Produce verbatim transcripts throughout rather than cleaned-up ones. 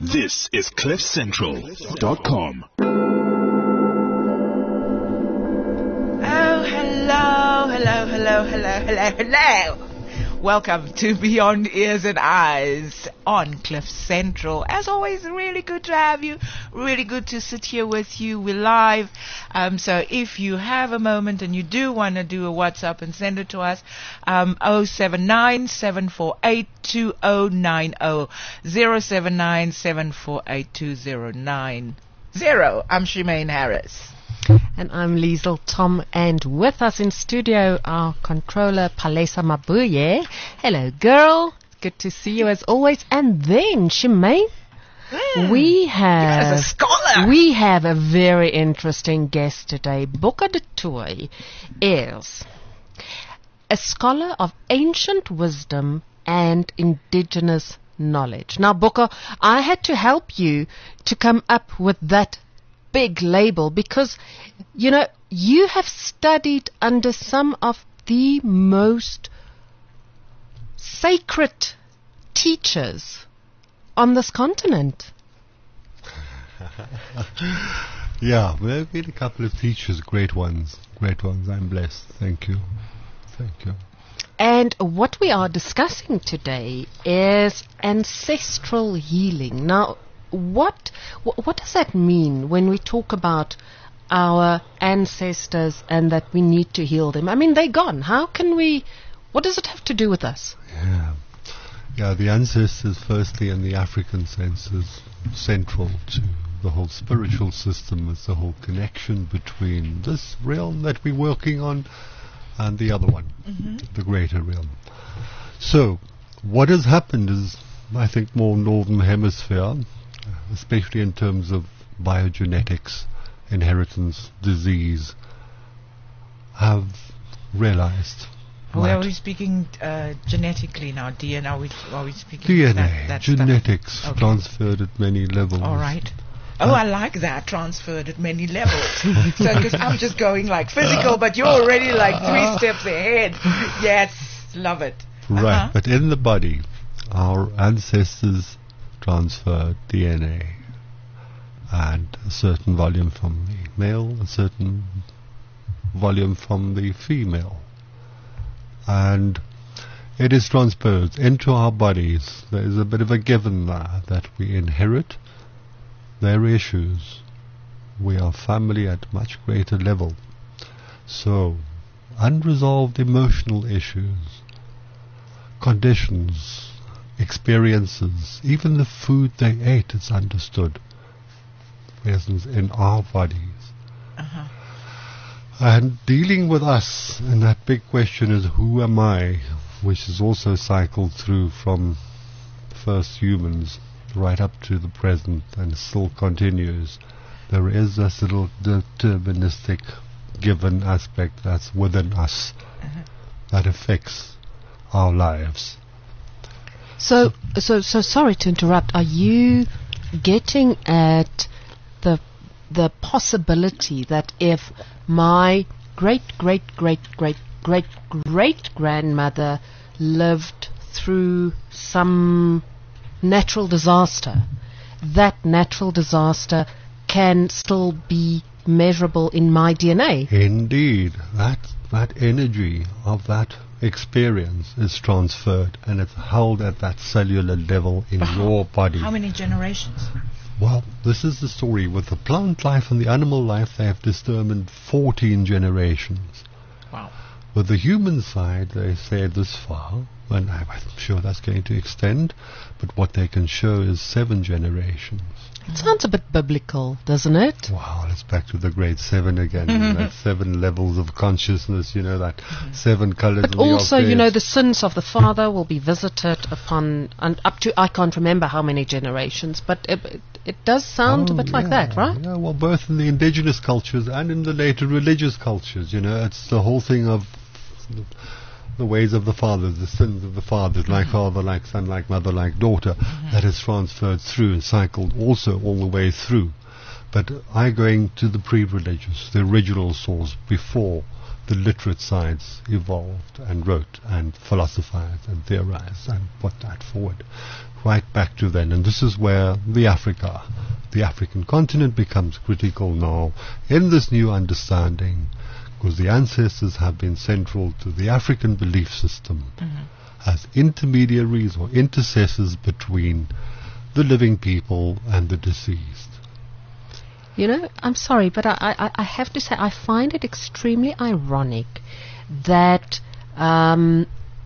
This is cliff central dot com. Oh, hello, hello, hello, hello, hello, hello. Welcome to Beyond Ears and Eyes on Cliff Central. As always, really good to have you. Really good to sit here with you. We're live. Um, so if you have a moment and you do want to do a WhatsApp and send it to us, um, oh seven nine, seven four eight, two oh nine oh, oh seven nine, seven four eight, two oh nine oh. I'm Shemaine Harris. And I'm Liesl Tom, and with us in studio, our controller, Palesa Mabuye. Hello, girl. Good to see you as always. And then, Shemaine, mm. we have as a scholar. We have a very interesting guest today. Boka du Toit is a scholar of ancient wisdom and indigenous knowledge. Now, Boka, I had to help you to come up with that big label because, you know, you have studied under some of the most sacred teachers on this continent. Yeah, there have been a couple of teachers, great ones, great ones. I'm blessed. Thank you. Thank you. And what we are discussing today is ancestral healing. Now, What, what what does that mean when we talk about our ancestors and that we need to heal them? I mean, they're gone. How can we, what does it have to do with us? Yeah, yeah. The ancestors, firstly, in the African sense, is central to the whole spiritual system. It's the whole connection between this realm that we're working on and the other one, mm-hmm. the greater realm. So, what has happened is, I think, more northern hemisphere, especially in terms of biogenetics, inheritance, disease, have realized. Oh, are we speaking uh, genetically now? D N A? Are we, are we speaking D N A, that, that genetics, okay. transferred at many levels. All right. Oh, I like that, transferred at many levels. So, because I'm just going like physical, but you're already like three steps ahead. Yes, love it. Right, uh-huh. But in the body, our ancestors transfer D N A and a certain volume from the male, a certain volume from the female, and it is transposed into our bodies. There is a bit of a given there that we inherit their issues. We are family at much greater level. So unresolved emotional issues, conditions, experiences, even the food they ate, it's understood, for instance, in our bodies. Uh-huh. And dealing with us, and that big question is, who am I, which is also cycled through from first humans right up to the present and still continues. There is this little deterministic given aspect that's within us, uh-huh. that affects our lives. So, so, so sorry to interrupt. Are you getting at the the possibility that if my great, great, great, great, great, great grandmother lived through some natural disaster, that natural disaster can still be measurable in my D N A? Indeed, that that energy of that experience is transferred and it's held at that cellular level in how, your body. How many generations? Well, this is the story. With the plant life and the animal life, they have determined fourteen generations. Wow. With the human side, they say this far, and I'm sure that's going to extend, but what they can show is seven generations. It sounds a bit biblical, doesn't it? Wow, it's back to the grade seven again. That seven levels of consciousness, you know, that mm-hmm. seven colors. But also, you know, the sins of the father will be visited upon, and up to, I can't remember how many generations, but it, it, it does sound oh, a bit yeah, like that, right? Yeah, well, both in the indigenous cultures and in the later religious cultures, you know, it's the whole thing of the ways of the fathers, the sins of the fathers, mm-hmm. like father, like son, like mother, like daughter, mm-hmm. that is transferred through and cycled also all the way through. But I going to the pre-religious, the original source before the literate science evolved and wrote and philosophized and theorized and put that forward right back to then. And this is where the Africa, the African continent becomes critical now in this new understanding, because the ancestors have been central to the African belief system mm-hmm. as intermediaries or intercessors between the living people and the deceased. You know, I'm sorry, but I, I, I have to say I find it extremely ironic that um,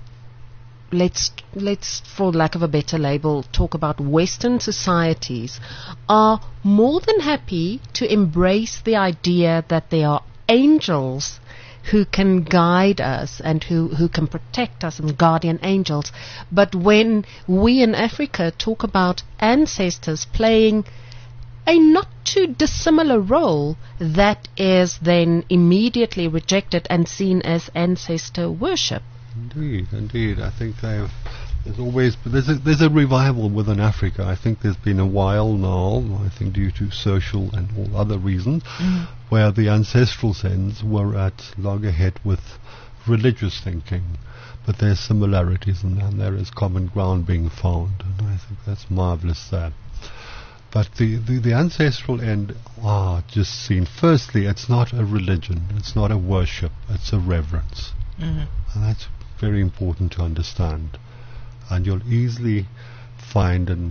let's let's, for lack of a better label, talk about Western societies are more than happy to embrace the idea that there are angels who can guide us and who, who can protect us, and guardian angels. But when we in Africa talk about ancestors playing a not too dissimilar role, that is then immediately rejected and seen as ancestor worship. Indeed, indeed. I think they've, there's always there's a, there's a revival within Africa. I think there's been a while now, I think due to social and all other reasons, mm. where the ancestral sins were at loggerhead with religious thinking. But there's similarities in them. There is common ground being found, and I think that's marvelous there. But the, the, the ancestral end are just seen. Firstly, it's not a religion, it's not a worship, it's a reverence. Mm-hmm. And that's very important to understand. And you'll easily find in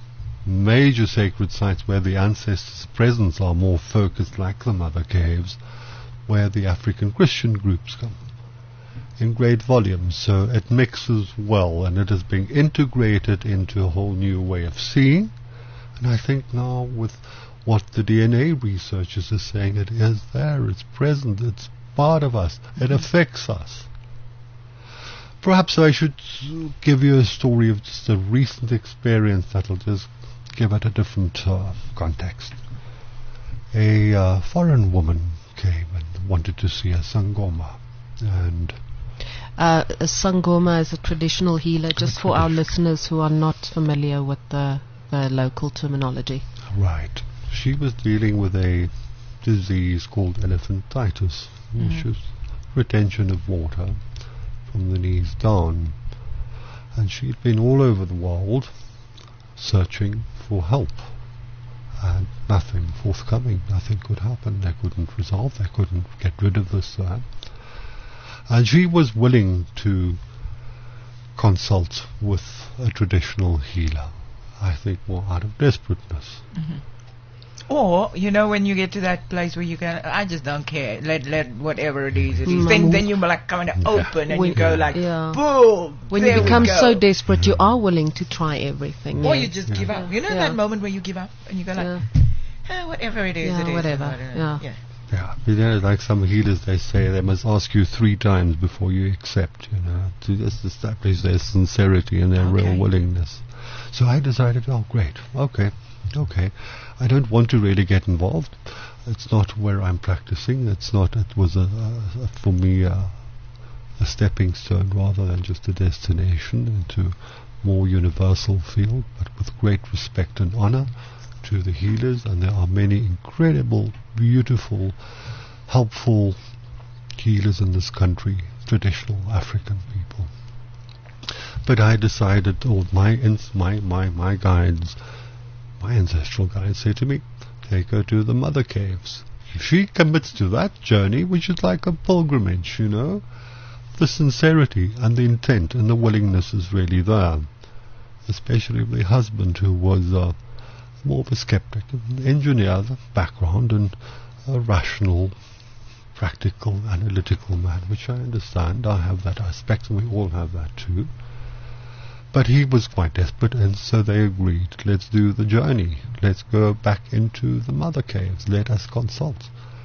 major sacred sites where the ancestors' presence are more focused, like the Mother Caves, where the African Christian groups come in great volumes. So it mixes well, and it is being integrated into a whole new way of seeing. And I think now with what the D N A researchers are saying, it is there, it's present, it's part of us, it affects us. Perhaps I should give you a story of just a recent experience that will just give it a different uh, context. A uh, foreign woman came and wanted to see a Sangoma. And uh, a Sangoma is a traditional healer, just for our listeners who are not familiar with the the local terminology. Right. She was dealing with a disease called elephantitis, mm-hmm. which is retention of water from the knees down. And she'd been all over the world searching for help. And nothing forthcoming, nothing could happen. They couldn't resolve, they couldn't get rid of this. Uh, and she was willing to consult with a traditional healer. I think more out of desperateness. Mm-hmm. Or, you know, when you get to that place where you can, I just don't care, let let whatever it is, it is. Mm. Then, then you like kind of yeah. open and when you go yeah. like, yeah. boom, when you become so desperate, you are willing to try everything. Or yeah. you just yeah. give up. You know yeah. that moment where you give up and you go like, yeah. eh, whatever it is, yeah, it is. whatever. Whatever. Yeah. yeah. Yeah, you know, like some healers, they say they must ask you three times before you accept, you know, to just establish their sincerity and their Okay. real willingness. So I decided, oh, great, okay, okay. I don't want to really get involved. It's not where I'm practicing. It's not, it was, a, a, a for me, a, a stepping stone rather than just a destination into more universal field, but with great respect and honor to the healers. And there are many incredible, beautiful, helpful healers in this country, traditional African people. But I decided, or my ins- my my my guides, my ancestral guides say to me, take her to the Mother Caves. If she commits to that journey, which is like a pilgrimage, you know, the sincerity and the intent and the willingness is really there. Especially the husband, who was uh, more of a skeptic, an engineer background and a rational, practical, analytical man, which I understand. I have that aspect, and we all have that too. But he was quite desperate, and so they agreed, let's do the journey. Let's go back into the Mother Caves. Let us consult.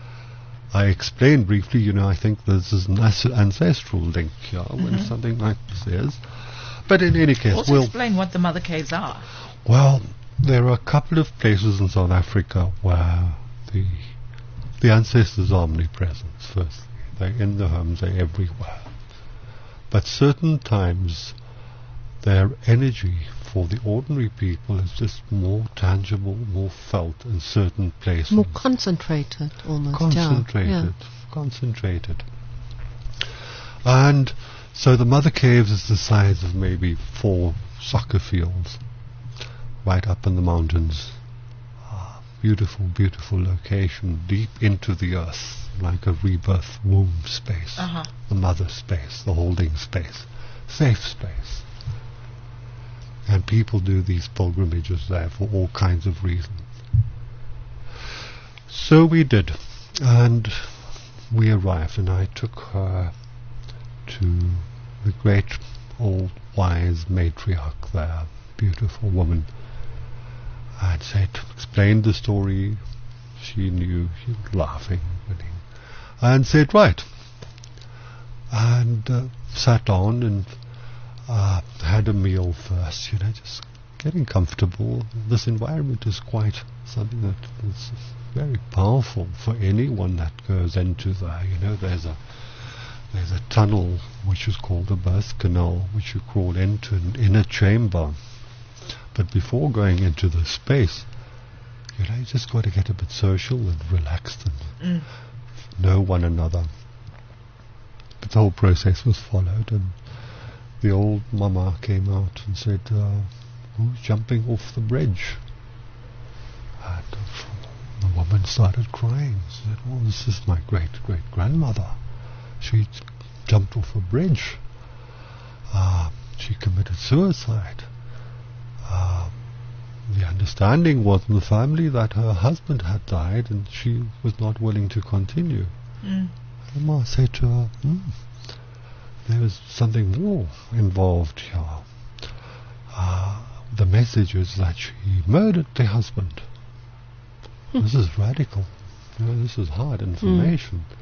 I explained briefly, you know, I think there's an as- ancestral link here mm-hmm. when something like this is. But in any case, also we'll explain what the Mother Caves are. Well, there are a couple of places in South Africa where the the ancestors are omnipresent. Firstly, they're in the homes, they're everywhere. But certain times, their energy for the ordinary people is just more tangible, more felt in certain places. More concentrated, almost. Concentrated, yeah. concentrated. And so the Mother Caves is the size of maybe four soccer fields, right up in the mountains. Ah, beautiful, beautiful location, deep into the earth, like a rebirth womb space, Uh-huh. the mother space, the holding space, safe space. And people do these pilgrimages there for all kinds of reasons. So we did, and we arrived, and I took her to the great old wise matriarch there, beautiful woman, and said, explained the story. She knew, she was laughing, winning, and said, right, and uh, sat down and uh, had a meal first, you know, just getting comfortable. This environment is quite something that is very powerful for anyone that goes into there. You know, there's a there's a tunnel which is called the birth canal, which you crawl into an inner chamber. But before going into the space, you know, you just got to get a bit social and relaxed and Mm. know one another. But the whole process was followed, and the old mama came out and said, uh, who's jumping off the bridge? And uh, the woman started crying. She said, oh, this is my great-great-grandmother. She jumped off a bridge. Uh, she committed suicide. Uh, the understanding was in the family that her husband had died and she was not willing to continue. Mm. And Ma said to her, hmm, there is something more involved here. Uh, the message is that she murdered the husband. This is radical. You know, this is hard information. Mm.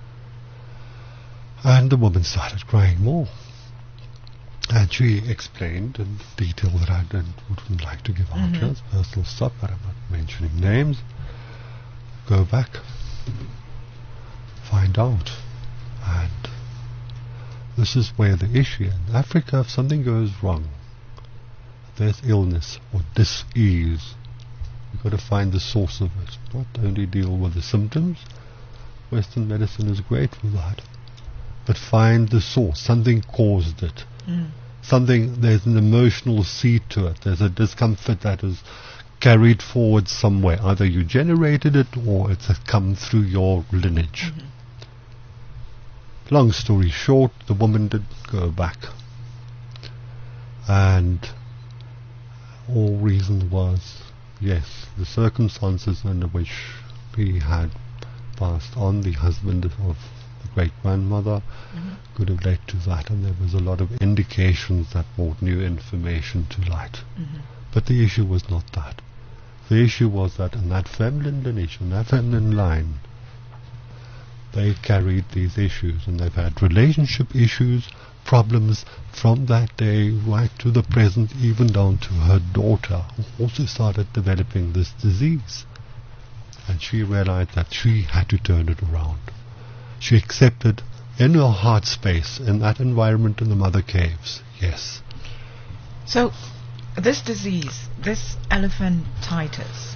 And the woman started crying more. And she explained in detail that I don't, wouldn't like to give out. Mm-hmm. It's personal stuff, but I'm not mentioning names. Go back. Find out. And this is where the issue is. In Africa, if something goes wrong, if there's illness or dis-ease, you've got to find the source of it. Not only deal with the symptoms. Western medicine is great for that. But find the source. Something caused it. Mm. Something, there's an emotional seed to it. There's a discomfort that is carried forward somewhere. Either you generated it or it's come through your lineage. Mm-hmm. Long story short, the woman did go back. And all reason was, yes, the circumstances under which he had passed on, the husband of the great-grandmother, Mm-hmm. could have led to that, and there was a lot of indications that brought new information to light. Mm-hmm. But the issue was not that. The issue was that in that feminine lineage, in that feminine line, they carried these issues, and they've had relationship issues, problems from that day right to the present, even down to her daughter, who also started developing this disease. And she realized that she had to turn it around. She accepted in her heart space, in that environment in the Mother Caves, yes. So, this disease, this elephantitis.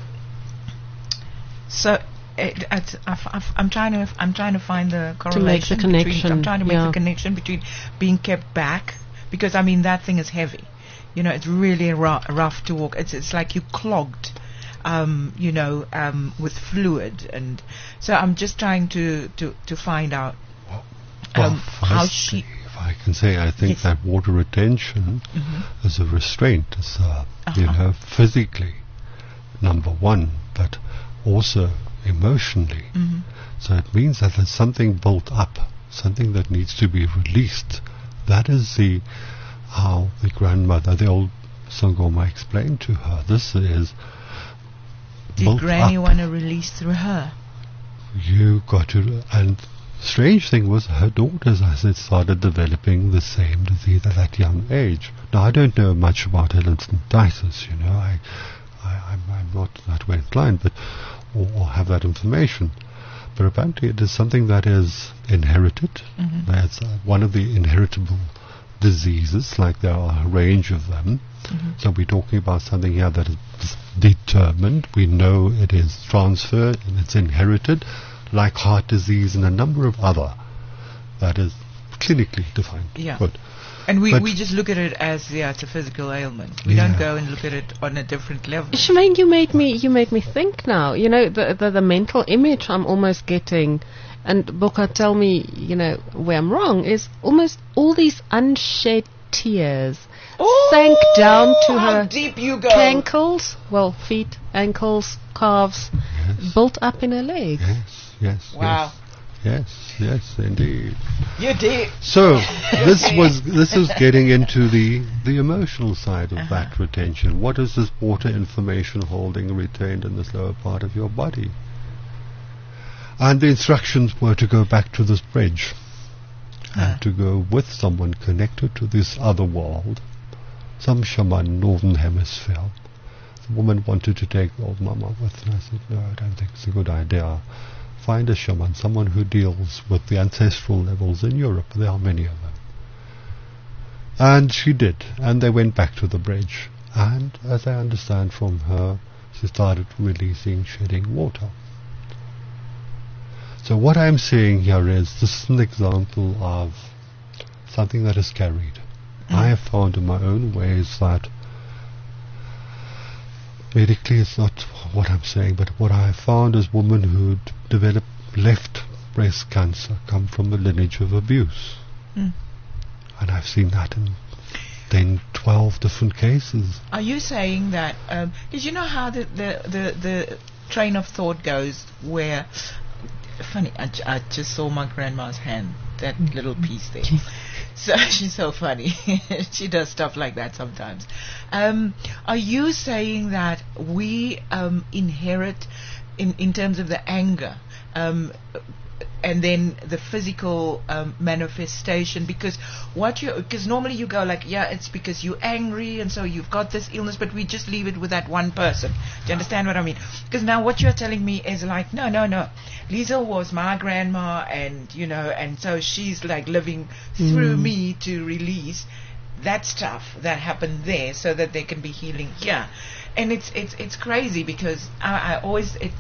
So, it, it, I've, I've, I'm trying to, I'm trying to find the correlation. To make the connection. Between, I'm trying to make yeah. the connection between being kept back, because I mean that thing is heavy. You know, it's really rough, rough to walk. It's, it's like you clogged. Um, you know, um, with fluid, and so I'm just trying to, to, to find out Well, um, how she. if I can say, I think Yes. that water retention Mm-hmm. is a restraint, is uh, you Uh-huh. know, physically, number one, but also emotionally. Mm-hmm. So it means that there's something built up, something that needs to be released. That is the how the grandmother, the old Sangoma, explained to her. This is Did built Granny up. want to release through her? You got to, and strange thing was her daughters, as it started developing the same disease at that young age. Now I don't know much about elephantitis, you know, I, I I'm, I'm not that way inclined, but or, or have that information. But apparently it is something that is inherited. Mm-hmm. That's uh, one of the inheritable diseases, like there are a range of them. Mm-hmm. So we're talking about something here that is determined. We know it is transferred and it's inherited, like heart disease and a number of other that is clinically defined. Yeah. Good. And we, But- we just look at it as, yeah, it's a physical ailment. We Yeah. don't go and look at it on a different level. Shemaine, you made me you made me think now. You know, the the, the mental image I'm almost getting, and Boka, tell me, you know, where I'm wrong, is almost all these unshed tears sank down to how her deep you go. ankles, well, feet, ankles, calves, Yes. built up in her legs. Yes, yes, Wow. yes, yes, yes, indeed. You did. So this was this is getting into the the emotional side of Uh-huh. that retention. What is this water information holding retained in this lower part of your body? And the instructions were to go back to this bridge Uh. and to go with someone connected to this other world, some shaman, northern hemisphere. The woman wanted to take old mama with her. I said, no, I don't think it's a good idea. Find a shaman, someone who deals with the ancestral levels in Europe. There are many of them. And she did, and they went back to the bridge. And, as I understand from her, she started releasing, shedding water. So what I'm saying here is, this is an example of something that is carried. Mm. I have found in my own ways that medically it's not what I'm saying, but what I have found is women who d- develop left breast cancer come from a lineage of abuse. Mm. And I've seen that in ten, twelve different cases. Are you saying that, um, did you know how the, the, the, the train of thought goes where, funny, I, j- I just saw my grandma's hand, that little piece there. So she's so funny. She does stuff like that sometimes. Um, are you saying that we um, inherit, in, in terms of the anger, um, and then the physical um, manifestation? Because what you, because normally you go like, yeah, it's because you're angry and so you've got this illness, but we just leave it with that one person. Do you understand what I mean? Because now what you're telling me is like, no, no, no. Liesel was my grandma, and you know, and so she's like living through Mm. me to release that stuff that happened there, so that they can be healing here. And it's it's it's crazy because I, I always it,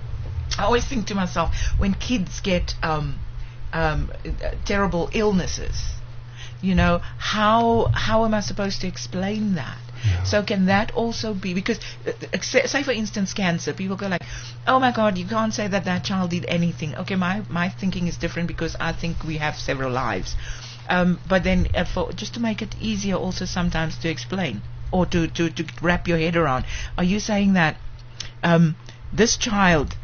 I always think to myself, when kids get um, um, uh, terrible illnesses, you know, how how am I supposed to explain that? Yeah. So can that also be, because uh, uh, say, say for instance cancer, people go like, oh my God, you can't say that that child did anything. Okay, my my thinking is different because I think we have several lives. Um, but then uh, for just to make it easier also sometimes to explain or to, to, to wrap your head around, are you saying that um, this child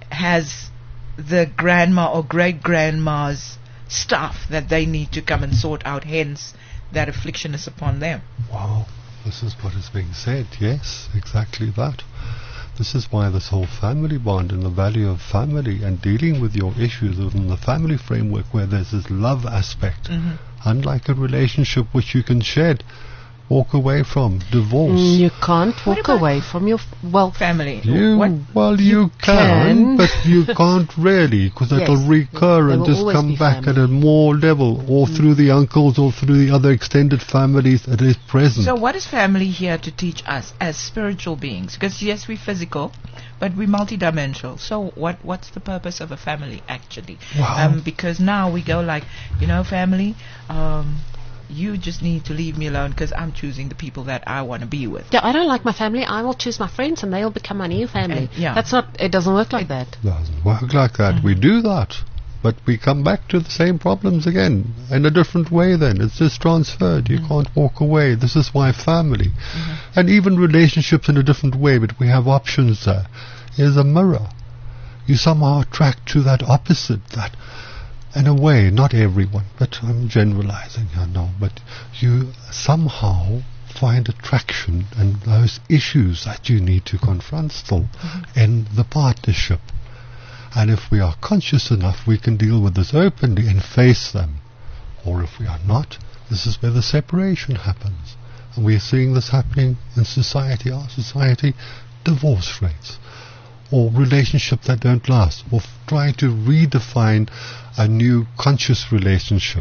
has the grandma or great grandma's stuff that they need to come and sort out, hence that affliction is upon them? Wow, this is what is being said. Yes, exactly that. This is why this whole family bond and the value of family and dealing with your issues within the family framework, where there's this love aspect, Mm-hmm. unlike a relationship which you can shed, walk away from, divorce. Mm, you can't What walk about away from your f- well. Family. You, What? well, you, can. can, but you can't really, because Yes, it'll recur they and will just always come be back family. at a more level, or through the uncles, or through the other extended families that is present. So what is family here to teach us as spiritual beings? Because yes, we're physical, but we're multidimensional. So what what's the purpose of a family actually? Wow. Um, because now we go like, you know, family, um, you just need to leave me alone because I'm choosing the people that I want to be with. Yeah, I don't like my family. I will choose my friends, and they'll become my new family. And- yeah. That's not. It doesn't work like that. Doesn't work like that. We do that, but we come back to the same problems again in a different way. Then it's just transferred. You can't walk away. This is why family, and even relationships in a different way. But we have options there. Is a mirror. You somehow attract to that opposite. That, in a way, not everyone, but I'm generalizing here now. But you somehow find attraction and those issues that you need to confront still in the partnership. And if we are conscious enough, we can deal with this openly and face them. Or if we are not, this is where the separation happens. And we are seeing this happening in society, our society, divorce rates, or relationships that don't last, or f- trying to redefine a new conscious relationship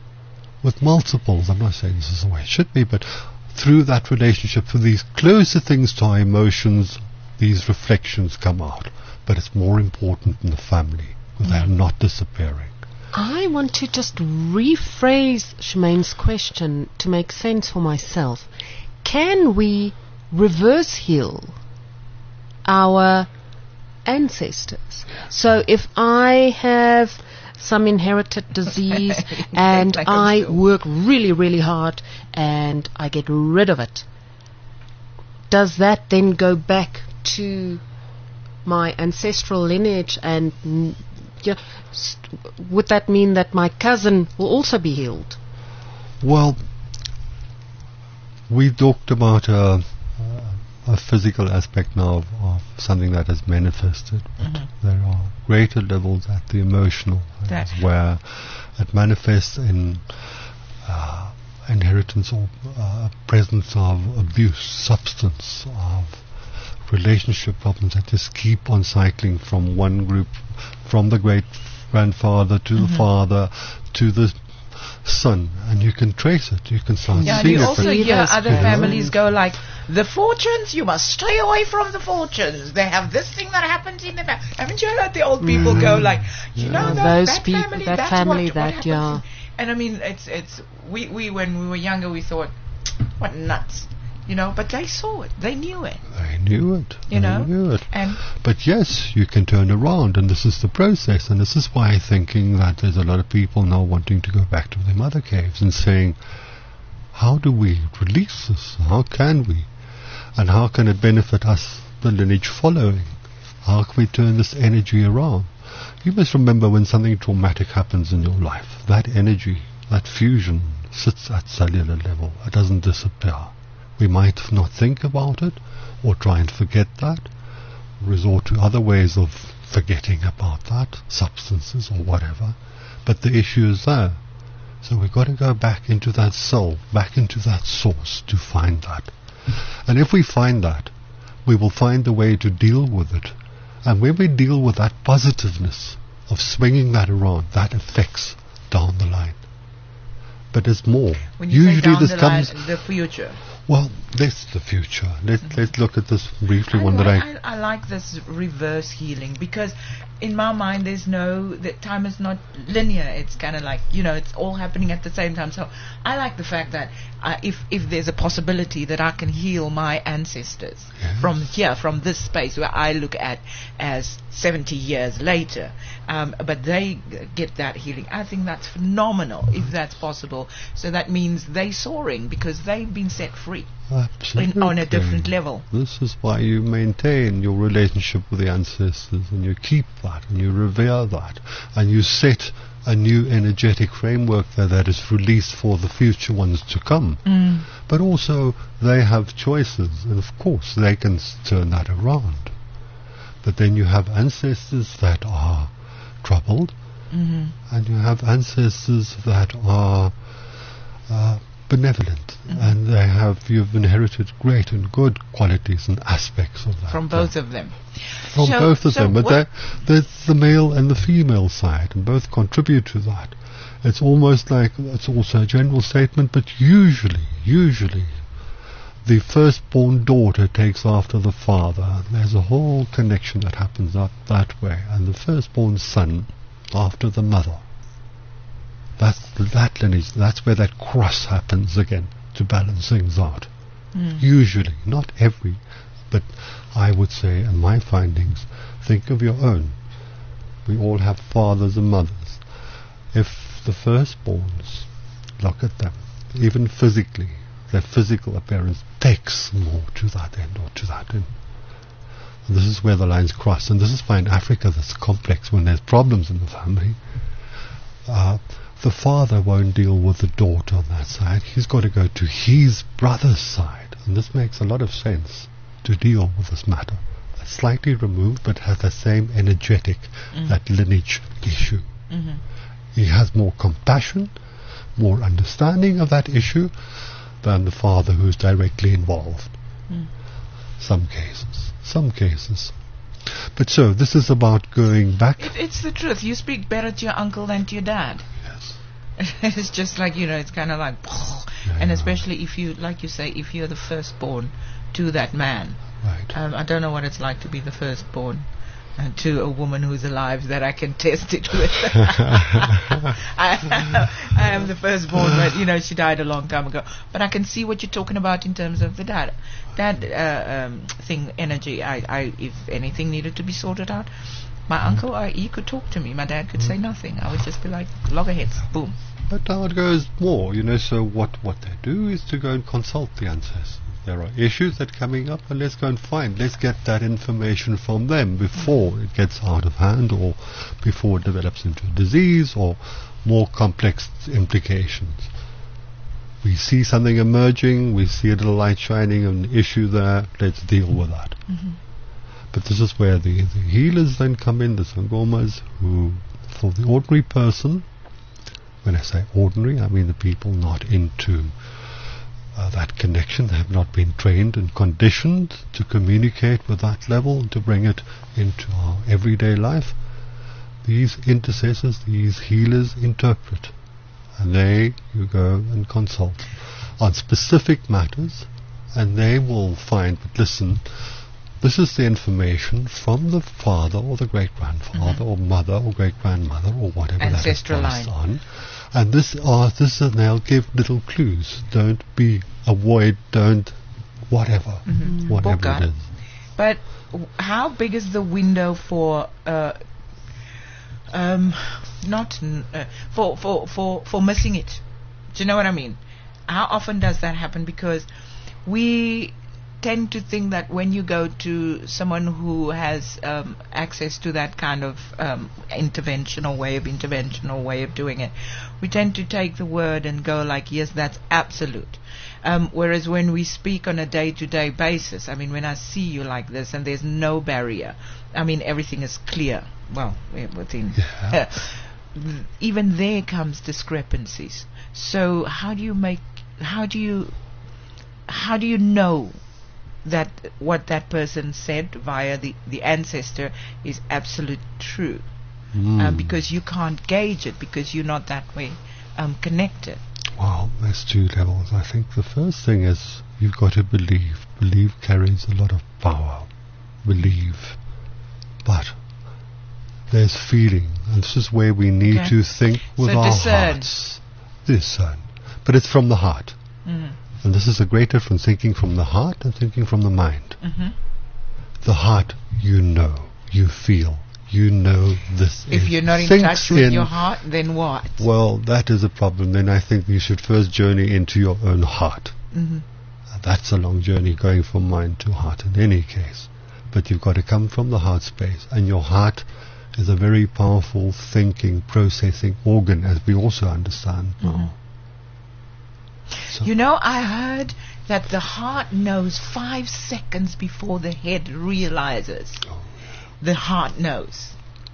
with multiples. I'm not saying this is the way it should be, but through that relationship, through these closer things to our emotions, these reflections come out. But it's more important in the family, because they are not disappearing. I want to just rephrase Shemaine's question to make sense for myself. Can we reverse heal our ancestors? So if I have some inherited disease and Like I so. work really, really hard and I get rid of it, does that then go back to my ancestral lineage, and mm, yeah, st- would that mean that my cousin will also be healed? Well, we talked about a, a physical aspect now of, of something that has manifested, but there are greater levels at the emotional, That- where it manifests in uh, inheritance or uh, presence of abuse, substance, of relationship problems that just keep on cycling from one group, from the great grandfather to the father to the son, and you can trace it. You can start Yeah, and seeing you it. also See hear those other people. families go like, the fortunes, you must stay away from the fortunes. They have this thing that happens in the family. Haven't you heard the old people go like, you know, Yeah, that, those that people- family, that that's family, what, that, what happens. yeah. And I mean, it's, it's, we, we, when we were younger, we thought, what nuts, you know, but they saw it. They knew it, They knew it. you they know. knew it. And But yes, you can turn around, and this is the process, and this is why I'm thinking that there's a lot of people now wanting to go back to their mother caves and saying, how do we release this? How can we? And how can it benefit us, the lineage following? How can we turn this energy around? You must remember, when something traumatic happens in your life, that energy, that fusion, sits at cellular level. It doesn't disappear. We might not think about it, or try and forget that, resort to other ways of forgetting about that, substances or whatever, but the issue is there. So we've got to go back into that soul, back into that source to find that. And if we find that, we will find a way to deal with it. And when we deal with that positiveness of swinging that around, that affects down the line. But there's more. when you say Usually down this the comes... line, the future. Well, that's the future. Let, let's look at this briefly. I one that like, I... I, I like this reverse healing, because in my mind there's no, that time is not linear. It's kind of like, you know, it's all happening at the same time. So I like the fact that uh, if if there's a possibility that I can heal my ancestors Yes. from here, from this space where I look at as seventy years later, um, but they g- get that healing, I think that's phenomenal if that's possible. So that means they soaring because they've been set free Absolutely. in, on a different level. This is why you maintain your relationship with the ancestors, and you keep that, and you revere that, and you set a new energetic framework there that is released for the future ones to come. Mm. But also, they have choices, and of course, they can s- turn that around. But then you have ancestors that are troubled, Mhm. and you have ancestors that are uh, benevolent, Mm-hmm. and they have you've inherited great and good qualities and aspects of that. From both of them. From So- both of so them, but what- there- there's the male and the female side, and both contribute to that. It's almost like it's also a general statement, but usually, usually, the firstborn daughter takes after the father. There's a whole connection that happens up that way, and the firstborn son after the mother. That's that lineage. That's where that cross happens again to balance things out. Mm. Usually, not every, but I would say, in my findings, think of your own. We all have fathers and mothers. If the firstborns, look at them, even physically, their physical appearance takes more to that end or to that end. And this is where the lines cross, and this is why in Africa that's complex when there's problems in the family. Uh, the father won't deal with the daughter on that side. He's got to go to his brother's side, and this makes a lot of sense to deal with this matter. It's slightly removed, but has the same energetic, Mm. that lineage issue. Mhm. He has more compassion, more understanding of that issue than the father who's directly involved. Mm. Some cases. Some cases. But so, this is about going back. It, it's the truth. You speak better to your uncle than to your dad. Yes. It's just like, you know, it's kind of like, and especially if you, like you say, if you're the firstborn to that man. Right. Um, I don't know what it's like to be the firstborn uh, to a woman who's alive that I can test it with. I, I am the firstborn, but you know she died a long time ago. But I can see what you're talking about in terms of the dad, that uh, um, thing, energy. I, I, if anything needed to be sorted out, my mm. uncle, I, he could talk to me. My dad could mm. say nothing. I would just be like loggerheads, boom. But now it goes more, you know. So what what they do is to go and consult the ancestors. There are issues that are coming up, and let's go and find, let's get that information from them before it gets out of hand, or before it develops into a disease or more complex implications. We see something emerging, we see a little light shining, an issue there, let's deal with that. Mm-hmm. But this is where the, the healers then come in, the sangomas, who, for the ordinary person, when I say ordinary, I mean the people not into Uh, that connection. They have not been trained and conditioned to communicate with that level and to bring it into our everyday life. These intercessors, these healers interpret, and they, you go and consult on specific matters, and they will find, but listen, this is the information from the father or the great-grandfather mm-hmm. or mother or great-grandmother or whatever ancestral that is passed line. on. And this are this and they'll give little clues. Don't be avoid, don't whatever. Mm-hmm. Whatever Boca. it is. But w- how big is the window for uh, um not n- uh, for, for for for missing it? Do you know what I mean? How often does that happen? Because we tend to think that when you go to someone who has um, access to that kind of um, intervention or way of intervention or way of doing it, we tend to take the word and go like, yes, that's absolute. Um, whereas when we speak on a day-to-day basis, I mean, when I see you like this and there's no barrier, I mean, everything is clear. Well, within yeah. even there comes discrepancies. So how do you make? How do you? How do you know that what that person said via the, the ancestor is absolute true? Mm. Um, because you can't gauge it, because you're not that way um, connected. Well, there's two levels. I think the first thing is you've got to believe. Believe carries a lot of power. Believe. But there's feeling, and this is where we need okay. to think with so our discern. hearts. Discern. But it's from the heart. Mm-hmm. And this is a great difference, thinking from the heart and thinking from the mind. Mm-hmm. The heart, you know, you feel, you know this If is. you're not in Thinks touch with in, your heart, then what? Well, that is a problem. Then I think you should first journey into your own heart. Mm-hmm. And that's a long journey, going from mind to heart in any case. But you've got to come from the heart space. And your heart is a very powerful thinking, processing organ, as we also understand now. Mm-hmm. So. You know, I heard that the heart knows five seconds before the head realizes. Oh. The heart knows.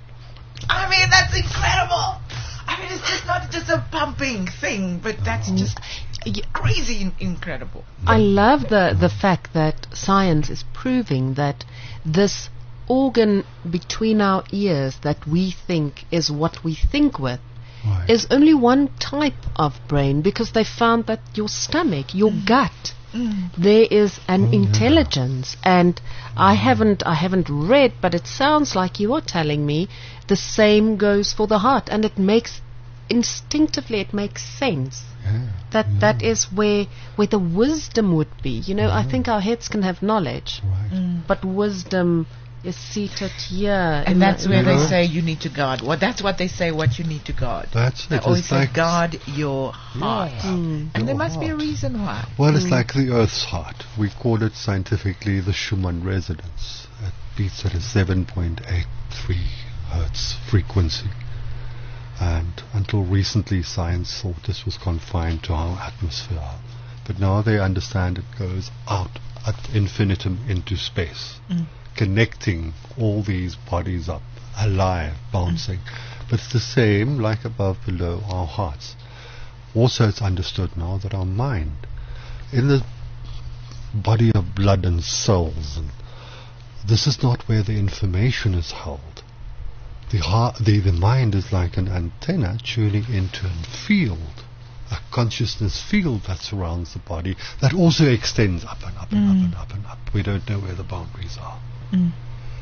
I mean, that's incredible. I mean, it's just not just a pumping thing, but that's just crazy in- incredible. I love the, the fact that science is proving that this organ between our ears that we think is what we think with Right. is only one type of brain, because they found that your stomach, your mm. gut, mm. there is an oh, intelligence, yeah. and I haven't I haven't read, but it sounds like you are telling me the same goes for the heart, and it makes instinctively it makes sense. Yeah, that yeah. that is where where the wisdom would be. You know, yeah. I think our heads can have knowledge, right. mm. but wisdom is seated here, and that's the, where they know? say you need to guard. Well, that's what they say. What you need to guard. That's they it. always it's say like guard your heart, yeah. mm. and your there must heart. be a reason why. Well, mm. it's like the Earth's heart. We call it scientifically the Schumann resonance. It beats at a seven point eight three hertz frequency, and until recently, science thought this was confined to our atmosphere, but now they understand it goes out ad infinitum into space. Mm. Connecting all these bodies up, alive, bouncing. Mm. But it's the same, like above, below, our hearts. Also, it's understood now that our mind, in the body of blood and cells, and this is not where the information is held. The heart, the, the mind is like an antenna tuning into a field, a consciousness field that surrounds the body, that also extends up and up and mm. up and up and up. We don't know where the boundaries are. Mm.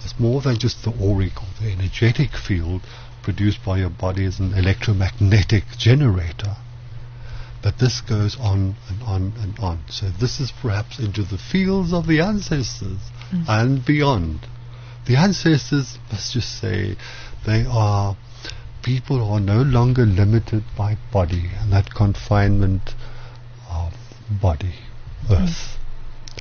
It's more than just the auric or the energetic field produced by your body as an electromagnetic generator. But this goes on and on and on. So this is perhaps into the fields of the ancestors mm. and beyond. The ancestors, must just say, they are people who are no longer limited by body and that confinement of body, earth. Mm.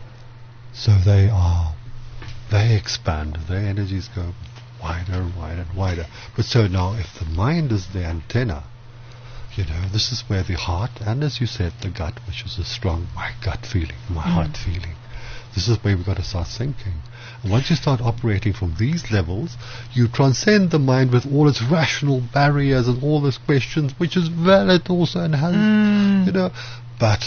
So they are, they expand, their energies go wider and wider and wider. But so now if the mind is the antenna, you know, this is where the heart, and as you said, the gut, which is a strong, my gut feeling, my mm. heart feeling. This is where we've got to start thinking. And once you start operating from these levels, you transcend the mind with all its rational barriers and all those questions, which is valid also and has, mm. you know, but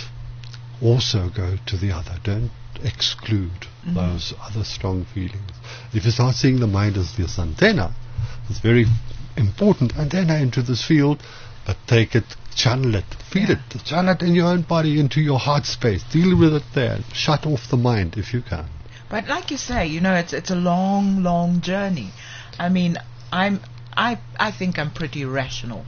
also go to the other. Don't exclude mm. those other strong feelings. If you start seeing the mind as this antenna, this very important antenna into this field, but take it, channel it, feed yeah. it, channel it in your own body into your heart space. Deal with it there. Shut off the mind if you can. But like you say, you know, it's it's a long, long journey. I mean, I'm I I think I'm pretty rational,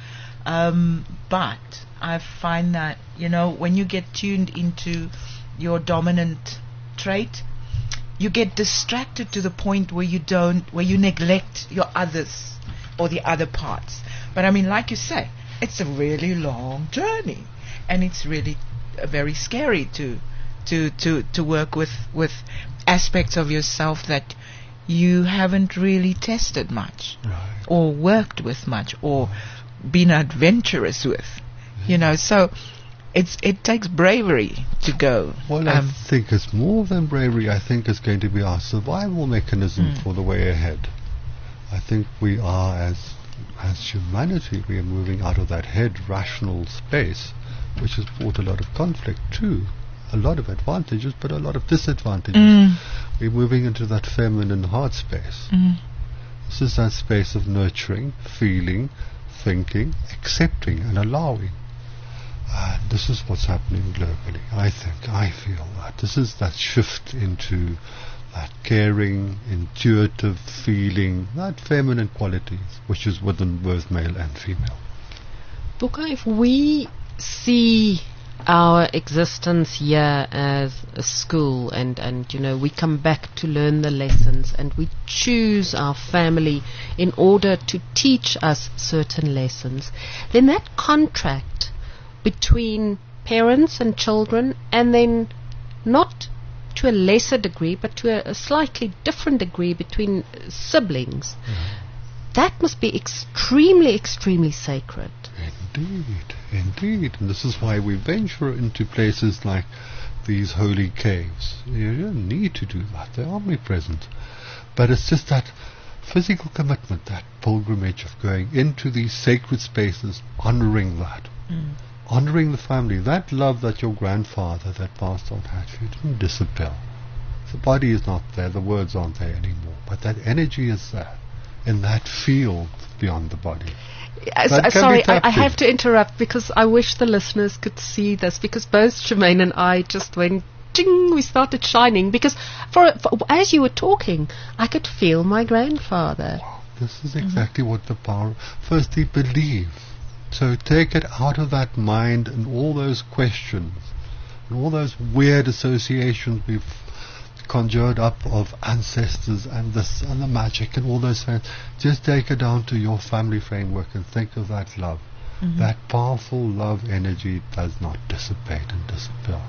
um, but I find that, you know, when you get tuned into your dominant trait, you get distracted to the point where you don't, where you neglect your others or the other parts. But I mean, like you say, it's a really long journey, and it's really uh, very scary to to to to work with with aspects of yourself that you haven't really tested much, right. or worked with much, or right. been adventurous with, yeah. you know. So it's it takes bravery to go. Well, um, I think it's more than bravery. I think it's going to be our survival mechanism mm. for the way ahead. I think we are as As humanity, we are moving out of that head rational space, which has brought a lot of conflict too. A lot of advantages, but a lot of disadvantages. Mm. We're moving into that feminine heart space. Mm. This is that space of nurturing, feeling, thinking, accepting and allowing. And this is what's happening globally. I think, I feel that. This is that shift into that caring, intuitive feeling, that feminine qualities, which is within both male and female. Buka, if we see our existence here as a school and, and, you know, we come back to learn the lessons and we choose our family in order to teach us certain lessons, then that contract between parents and children, and then not to a lesser degree, but to a, a slightly different degree between uh, siblings, mm-hmm. that must be extremely, extremely sacred. Indeed, indeed. And this is why we venture into places like these holy caves. You don't need to do that. They're omnipresent. But it's just that physical commitment, that pilgrimage of going into these sacred spaces, honoring that. Mm. Honoring the family, that love that your grandfather, that passed on had for you, didn't disappear. The body is not there, the words aren't there anymore, but that energy is there, in that field beyond the body. Uh, sorry, I, I have to interrupt because I wish the listeners could see this, because both Shemaine and I just went, ding, we started shining, because for, for as you were talking, I could feel my grandfather. Wow, this is exactly mm-hmm. what the power, firstly, believe. So take it out of that mind and all those questions and all those weird associations we've conjured up of ancestors and this and the magic and all those things. Just take it down to your family framework and think of that love. Mm-hmm. That powerful love energy does not dissipate and disappear.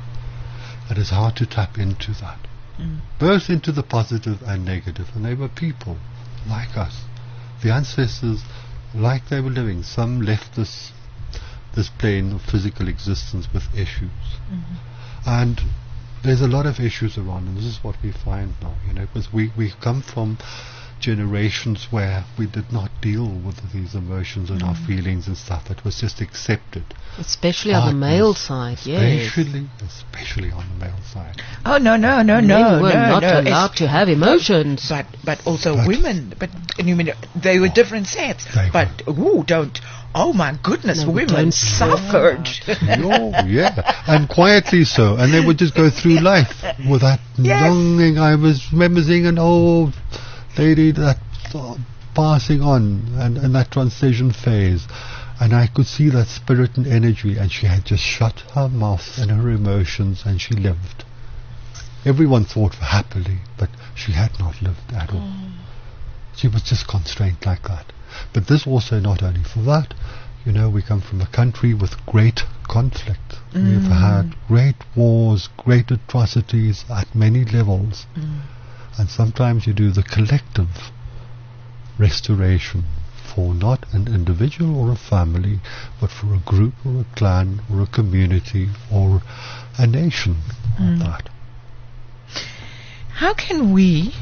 It is hard to tap into that. Mm. Both into the positive and negative. And they were people like us. The ancestors, like they were living, some left this this plane of physical existence with issues. Mm-hmm. And there's a lot of issues around, and this is what we find now, you know, because we, we come from generations where we did not deal with these emotions and mm. our feelings and stuff. It was just accepted. Especially Partners, on the male side, yes. Especially, especially on the male side. Oh, no, no, no, no, Men were no, not no. allowed it's to have emotions. But, but also but women. But you mean they were oh, different sets. But, ooh, don't... Oh my goodness, no, women suffered. No, yeah, and quietly so. And they would just go through life with that yes. longing. I was remember seeing an old lady that uh, passing on and, and that transition phase, and I could see that spirit and energy, and she had just shut her mouth and her emotions, and she lived. Everyone thought happily, but she had not lived at all. Mm. She was just constrained like that. But this also not only for that. You know, we come from a country with great conflict. Mm. We've had great wars, great atrocities at many levels. Mm. And sometimes you do the collective restoration for not an individual or a family, but for a group or a clan or a community or a nation mm. like that. How can we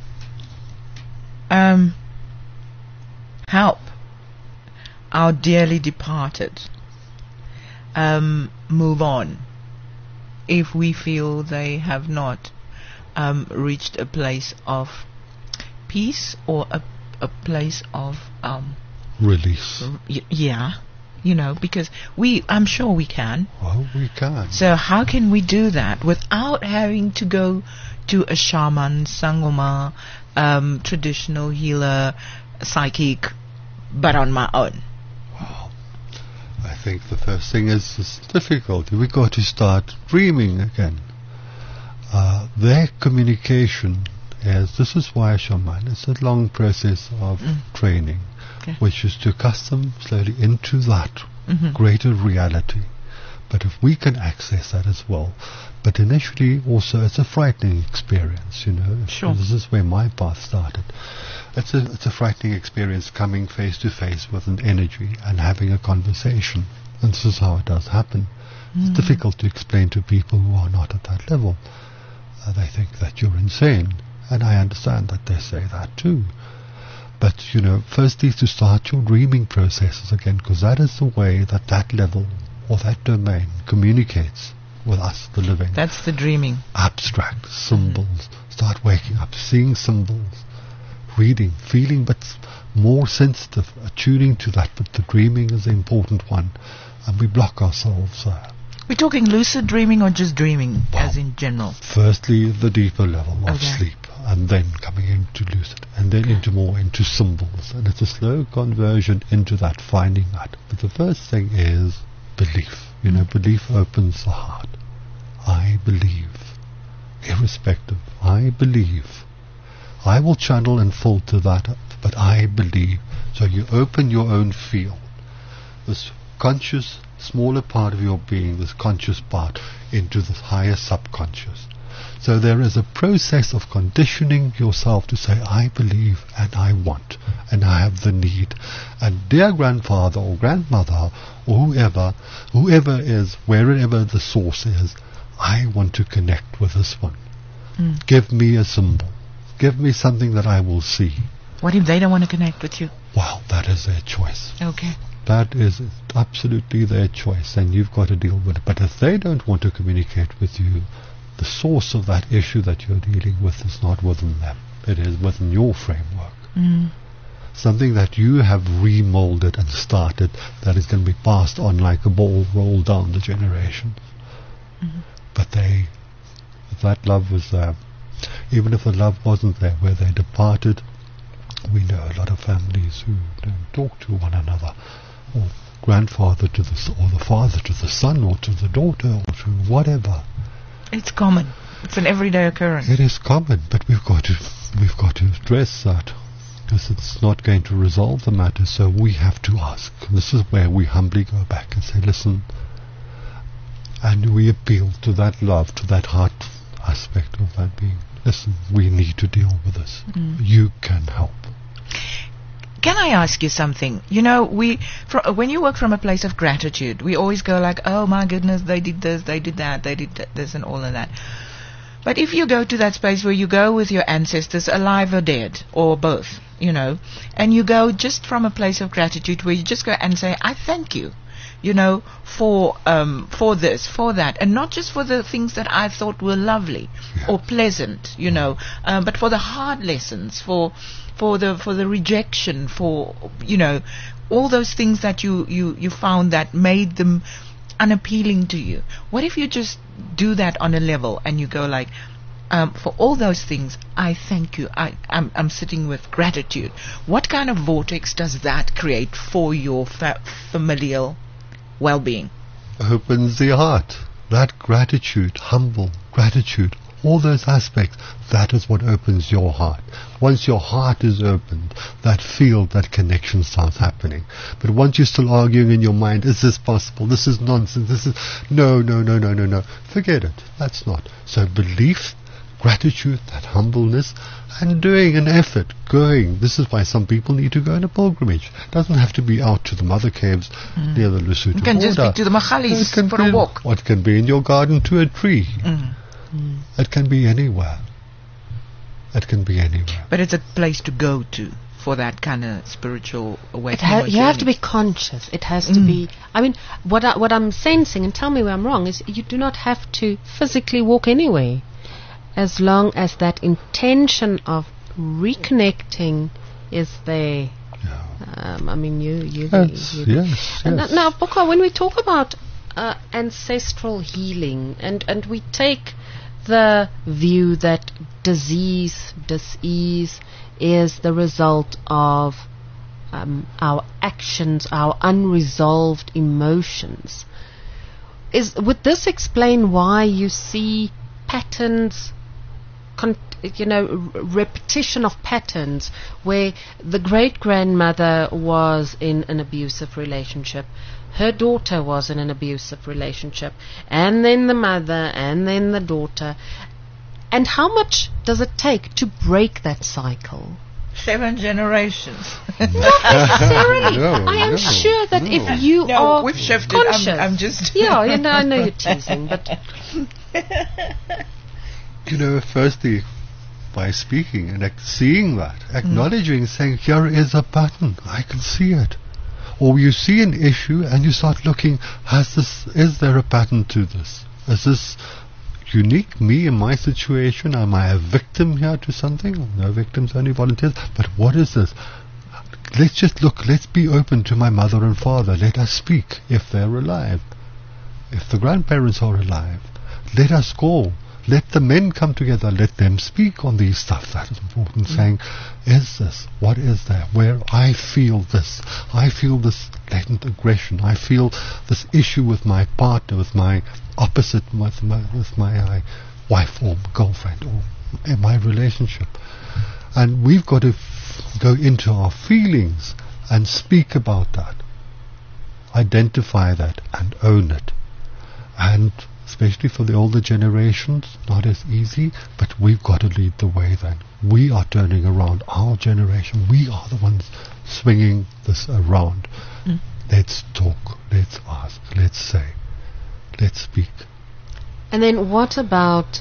um, help our dearly departed um, move on if we feel they have not um, reached a place of peace or a, a place of um, release? R- y- yeah, you know, because we, I'm sure we can. Well, we can. So how can we do that without having to go to a shaman, sangoma, um, traditional healer, psychic, but on my own? Well, I think the first thing is this difficulty. We've got to start dreaming again. Uh, their communication is, this is why a shaman, it's a long process of mm. training, okay. which is to accustom slowly into that mm-hmm. greater reality. But if we can access that as well, but initially also it's a frightening experience, you know. Sure. This is where my path started. It's a it's a frightening experience coming face to face with an energy and having a conversation. And this is how it does happen. Mm. It's difficult to explain to people who are not at that level. Uh, they think that you're insane. And I understand that they say that too. But, you know, firstly to start your dreaming processes again, because that is the way that that level or that domain communicates with us, the living. That's the dreaming. Abstract symbols. Mm. Start waking up, seeing symbols, reading, feeling, but more sensitive, attuning to that. But the dreaming is the important one, and we block ourselves. Uh, We're talking lucid dreaming or just dreaming, well, as in general? Firstly, the deeper level of okay. sleep, and then coming into lucid, and then into more into symbols, and it's a slow conversion into that, finding that. But the first thing is belief. You know, belief opens the heart. I believe, irrespective. I believe. I will channel and filter that up, but I believe. So you open your own field. This conscious, smaller part of your being, this conscious part, into the higher subconscious. So there is a process of conditioning yourself to say, I believe and I want and I have the need. And dear grandfather or grandmother or whoever, whoever is, wherever the source is, I want to connect with this one. Mm. Give me a symbol. Give me something that I will see. What if they don't want to connect with you? Well, that is their choice. Okay. That is absolutely their choice, and you've got to deal with it. But if they don't want to communicate with you, the source of that issue that you're dealing with is not within them. It is within your framework. Mm. Something that you have remolded and started that is going to be passed on like a ball rolled down the generations. Mm-hmm. But they, if that love was there, even if the love wasn't there where they departed, we know a lot of families who don't talk to one another, or grandfather to the, or the father to the son, or to the daughter, or to whatever. It's common. It's an everyday occurrence. It is common, but we've got to we've got to address that, because it's not going to resolve the matter. So we have to ask. And this is where we humbly go back and say, listen, and we appeal to that love, to that heart aspect of that being. Listen, we need to deal with this. Mm. You can help. Can I ask you something? You know, we fr- when you work from a place of gratitude, we always go like, oh my goodness, they did this, they did that, they did th- this and all of that. But if you go to that space where you go with your ancestors, alive or dead, or both, you know, and you go just from a place of gratitude where you just go and say, I thank you, you know, for um, for this, for that, and not just for the things that I thought were lovely yeah. or pleasant, you know, um, but for the hard lessons, for for the for the rejection, for, you know, all those things that you, you, you found that made them unappealing to you. What if you just do that on a level and you go like, um, for all those things, I thank you. I, I'm, I'm sitting with gratitude. What kind of vortex does that create for your fa- familial well-being? Opens the heart. That gratitude, humble gratitude, all those aspects, that is what opens your heart. Once your heart is opened, that field, that connection starts happening. But once you're still arguing in your mind, is this possible? This is nonsense. This is, no, no, no, no, no, no. Forget it. That's not. So belief, gratitude, that humbleness, and doing an effort, going. This is why some people need to go on a pilgrimage. It doesn't have to be out to the mother caves mm. near the Lesotho You can border. just be to the Machalis for a walk. Or it can be in your garden to a tree. Mm. Mm. It can be anywhere. It can be anywhere. But it's a place to go to for that kind of spiritual awakening. It ha- you have to be conscious. It has Mm. to be. I mean, what I, what I'm sensing, and tell me where I'm wrong, is you do not have to physically walk anyway, as long as that intention of reconnecting is there. Yeah. Um, I mean, you, you, Yes, you, you yes, And yes. now, Bukwa, when we talk about uh, ancestral healing, and, and we take the view that disease, disease is the result of um, our actions, our unresolved emotions. Is would this explain why you see patterns, con- you know, r- repetition of patterns, where the great-grandmother was in an abusive relationship, her daughter was in an abusive relationship, and then the mother, and then the daughter. And how much does it take to break that cycle? Seven generations. Not necessarily. No, I am no, sure that no. if you No, are we've shifted. conscious, I'm, I'm just... yeah, you know, I know you're teasing, but You know, firstly, by speaking and ac- seeing that, acknowledging, saying, here is a pattern, I can see it. Or you see an issue and you start looking, has this, is there a pattern to this? Is this unique, me in my situation? Am I a victim here to something? No victims, only volunteers. But what is this? Let's just look, let's be open to my mother and father. Let us speak if they're alive. If the grandparents are alive, let us call. Let the men come together. Let them speak on these stuff. That is important. Mm. Saying, is this? What is there? Where I feel this. I feel this latent aggression. I feel this issue with my partner, with my opposite, with my, with my uh, wife or girlfriend or in my relationship. And we've got to f- go into our feelings and speak about that. Identify that and own it. And especially for the older generations, not as easy, but we've got to lead the way then. We are turning around our generation. We are the ones swinging this around. Mm. Let's talk, let's ask, let's say, let's speak. And then what about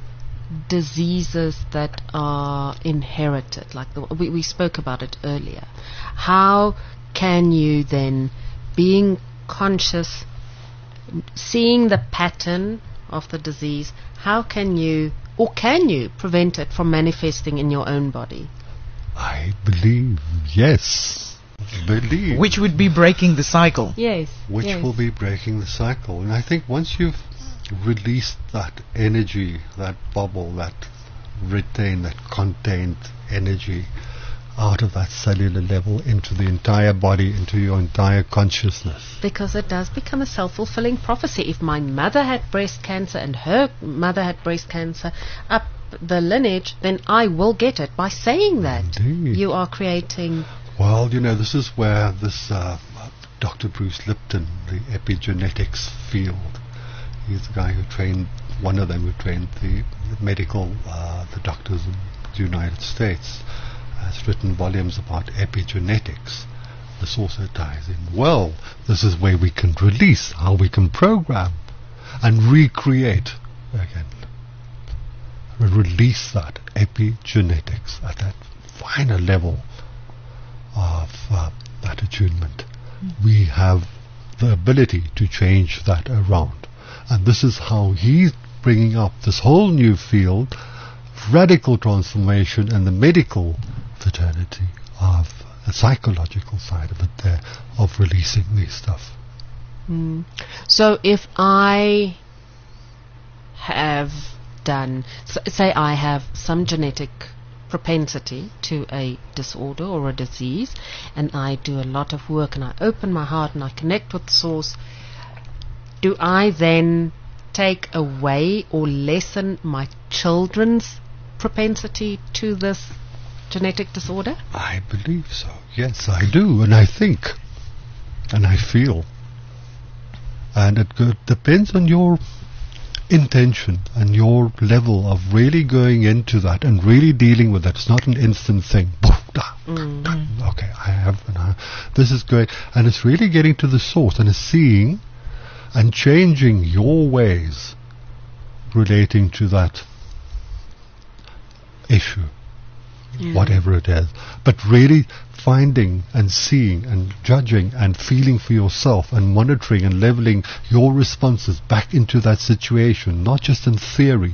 diseases that are inherited? Like the, we, we spoke about it earlier. How can you then, being conscious, seeing the pattern of the disease, how can you, or can you, prevent it from manifesting in your own body? I believe, yes. Believe. Which would be breaking the cycle. Yes. Which yes. will be breaking the cycle. And I think once you've released that energy, that bubble, that retained, that contained energy out of that cellular level into the entire body, into your entire consciousness. Because it does become a self-fulfilling prophecy. If my mother had breast cancer and her mother had breast cancer up the lineage, then I will get it. By saying that, Indeed. You are creating... Well, you know, this is where this uh, Doctor Bruce Lipton, the epigenetics field, he's the guy who trained, one of them who trained the medical, uh, the doctors in the United States, has written volumes about epigenetics. This also ties in well. This is where we can release, how we can program and recreate again. Release that epigenetics at that finer level of uh, that attunement. Mm. We have the ability to change that around. And this is how he's bringing up this whole new field, radical transformation in the medical fraternity of the psychological side of it there, of releasing this stuff. Mm. So if I have done, s say I have some genetic propensity to a disorder or a disease, and I do a lot of work and I open my heart and I connect with Source, do I then take away or lessen my children's propensity to this genetic disorder? I believe so. Yes, I do, and I think, and I feel. And it go- depends on your intention and your level of really going into that and really dealing with that. It's not an instant thing. Mm. Okay, I have, and I, this is going, and it's really getting to the source and it's seeing and changing your ways relating to that issue, mm. whatever it is, but really finding and seeing and judging and feeling for yourself and monitoring and leveling your responses back into that situation, not just in theory,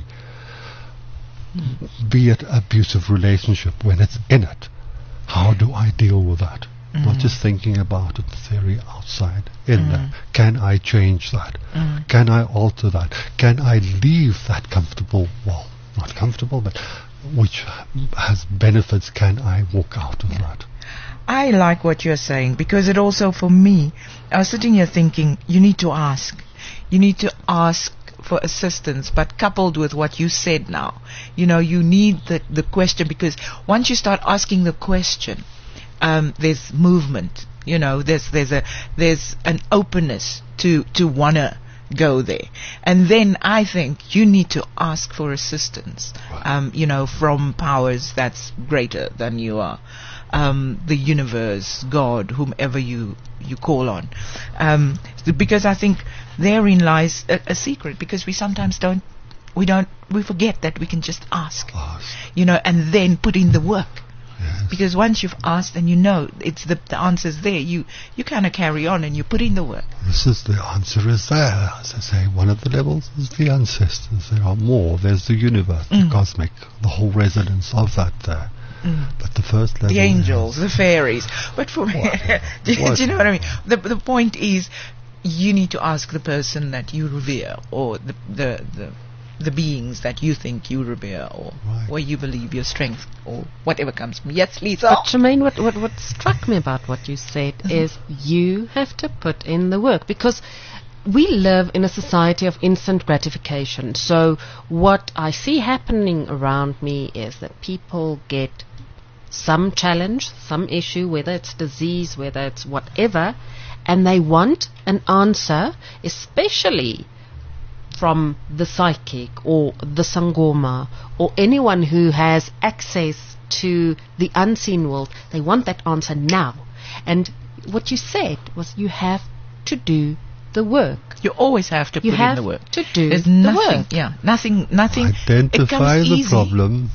mm. be it abusive relationship when it's in it. How do I deal with that? Mm. Not just thinking about it, theory outside, in Mm. there. Can I change that? Mm. Can I alter that? Can I leave that comfortable, well, not comfortable, but which has benefits, can I walk out of that? I like what you're saying, because it also, for me, I was sitting here thinking, you need to ask. You need to ask for assistance, but coupled with what you said now, you know, you need the, the question, because once you start asking the question, um, there's movement, you know, there's, there's a, there's an openness to, to wanna go there. And then I think you need to ask for assistance, um, you know, from powers that's greater than you are. Um, the universe, God, whomever you, you call on. Um, because I think therein lies a, a secret, because we sometimes don't, we don't, we forget that we can just ask, Ask. you know, and then put in the work. Yes. Because once you've asked and you know it's the, the answer's there, you, you kind of carry on and you put in the work. This is the answer is there. As I say, one of the levels is the ancestors. There are more. There's the universe, Mm. the cosmic, the whole resonance of that there. Mm. But the first level, The angels, the fairies. But for me, do, you- do you know what I mean? The, the point is, you need to ask the person that you revere, or the, the, the, the beings that you think you revere, or Right. where you believe your strength, or whatever comes from. Yes, Lisa. But Jermaine, what, what, what struck me about what you said is you have to put in the work, because we live in a society of instant gratification. So what I see happening around me is that people get some challenge, some issue, whether it's disease, whether it's whatever, and they want an answer, especially from the psychic or the Sangoma or anyone who has access to the unseen world. They want that answer now. And what you said was you have to do the work. You always have to You put have in the work. to do There's the nothing, work. yeah, nothing, nothing. it identify comes the easy. problem,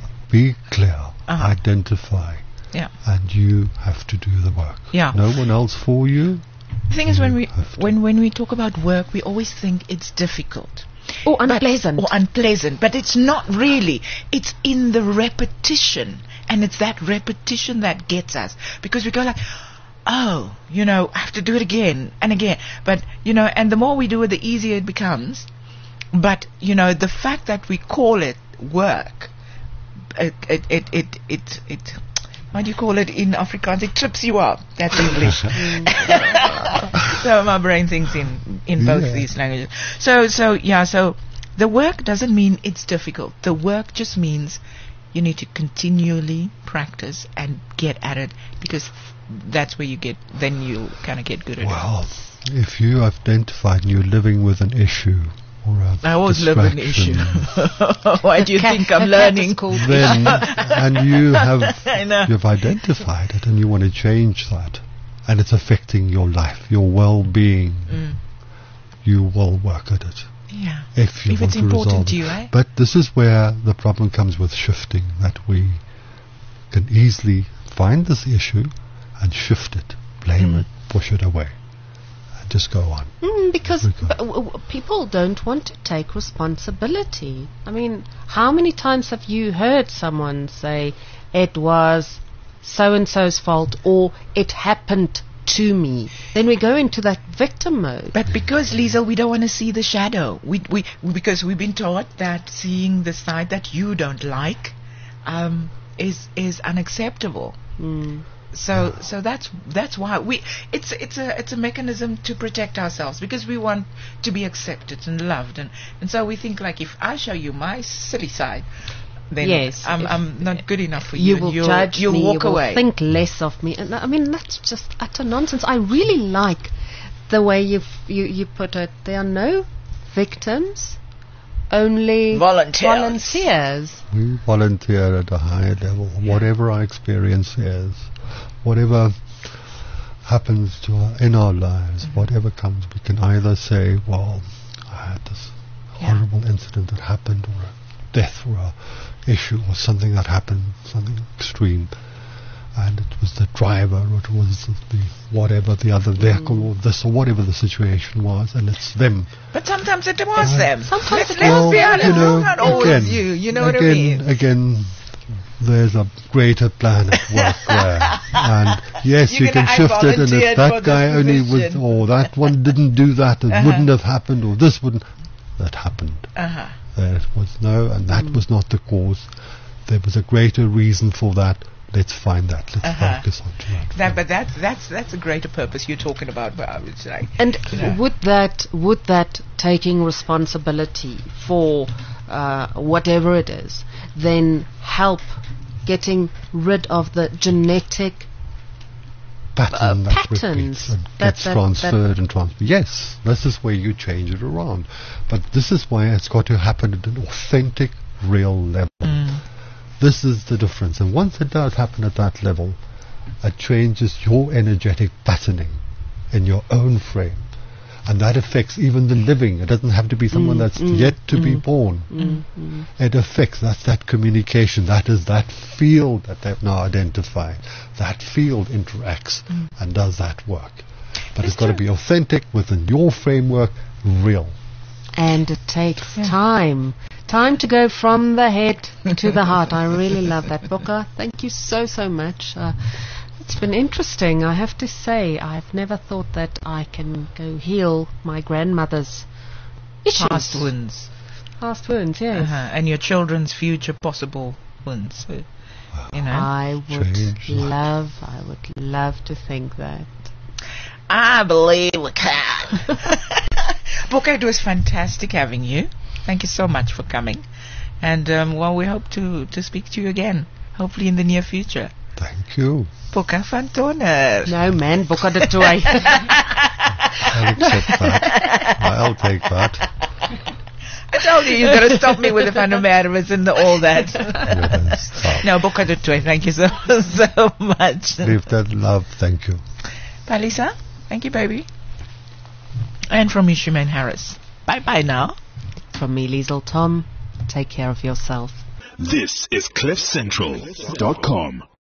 be clear, Uh-huh. identify, Yeah. and you have to do the work. Yeah. No one else for you. The thing is, when we have to. when when we talk about work, we always think it's difficult. Or But- unpleasant. or unpleasant, but it's not really. It's in the repetition, and it's that repetition that gets us, because we go like, oh, you know, I have to do it again and again. But you know, and the more we do it, the easier it becomes. But you know, the fact that we call it work, it it it it it, it what do you call it in Afrikaans? It trips you up. That's English. So my brain thinks in, in both Yeah. these languages. So, so, yeah, so the work doesn't mean it's difficult. The work just means you need to continually practice and get at it, because that's where you get, then you kind of get good at Well, if you identified and you're living with an issue or a it. I always live with an issue. distraction, Why do you Cat- think I'm cat is learning? called then and you have I know. you've identified it and you want to change that, and it's affecting your life, your well-being, Mm. you will work at it. Yeah. If you If want it's to important resolve to it. you, eh? But this is where the problem comes with shifting, that we can easily find this issue and shift it, blame Mm. it, push it away, and just go on. Mm, because Africa. b- w- w- people don't want to take responsibility. I mean, how many times have you heard someone say, it was so-and-so's fault, or it happened to me, then we go into that victim mode. But because, Liesl, we don't want to see the shadow. We, we, because we've been taught that seeing the side that you don't like um, is is unacceptable. Mm. So so that's that's why we it's it's a it's a mechanism to protect ourselves, because we want to be accepted and loved, and, and so we think, like, if I show you my silly side, then Yes, I'm if- I'm not good enough for You you. will and you'll, judge you'll me. walk you will away. think less of me, and I mean that's just utter nonsense. I really like the way you you you put it. There are no victims, only Volunteers. volunteers. We volunteer at a higher level. Whatever our experience is, whatever happens to our, in our lives, Mm-hmm. whatever comes, we can either say, well, I had this Yeah. horrible incident that happened, or a death, or a issue, or something that happened, something extreme, and it was the driver, or it was the whatever, the other vehicle, Mm. or this, or whatever the situation was, and it's them. But sometimes it was them. Sometimes let's, it let's Well, be honest, you know, not always again, you. You know again, what I mean? Again, there's a greater plan at work there. And yes, You're you can gonna, "I shift it, and volunteered if for that this guy only was, position." or that one didn't do that, it Uh-huh. wouldn't have happened, or this wouldn't, that happened. Uh-huh. There was no, and that Mm. was not the cause. There was a greater reason for that. Let's find that. Let's Uh-huh. focus on that. That, but that's that's that's a greater purpose you're talking about. But I would say, And Yeah. would that would that taking responsibility for uh, whatever it is then help getting rid of the genetic pattern Uh, that patterns repeats and that- gets that- transferred and transferred. Yes, this is where you change it around. But this is why it's got to happen at an authentic, real level. Mm. This is the difference. And once it does happen at that level, it changes your energetic patterning in your own frame. And that affects even the living. It doesn't have to be someone that's yet to be born. It affects, that's that communication. That is that field that they've now identified. That field interacts and does that work. But it's got to be authentic within your framework, real. and it takes time. Time to go from the head to the heart. I really love that, Boka. Thank you so, so much. Uh, it's been interesting, I have to say. I've never thought that I can go heal my grandmother's issues. Past wounds, Past wounds, yes. uh-huh. and your children's future possible wounds. So, you know, I would Change life. love, I would love to think that. I believe we can. Boka, it was fantastic having you. Thank you so much for coming. And, um, well, we hope to, to speak to you again, hopefully in the near future. Thank you. Boka van Toner. No, man, Boka de Toy. I'll accept that. I'll take that. I told you you're going to stop me with the Van der Merwes and the, all that. Yes, stop. No, Boka de Toy, thank you so, so much. Live that love. Thank you. Bye, Lisa. Thank you, baby. And from me, Shemaine Harris. Bye-bye now. From me, Liesl Tom, take care of yourself. This is cliff central dot com.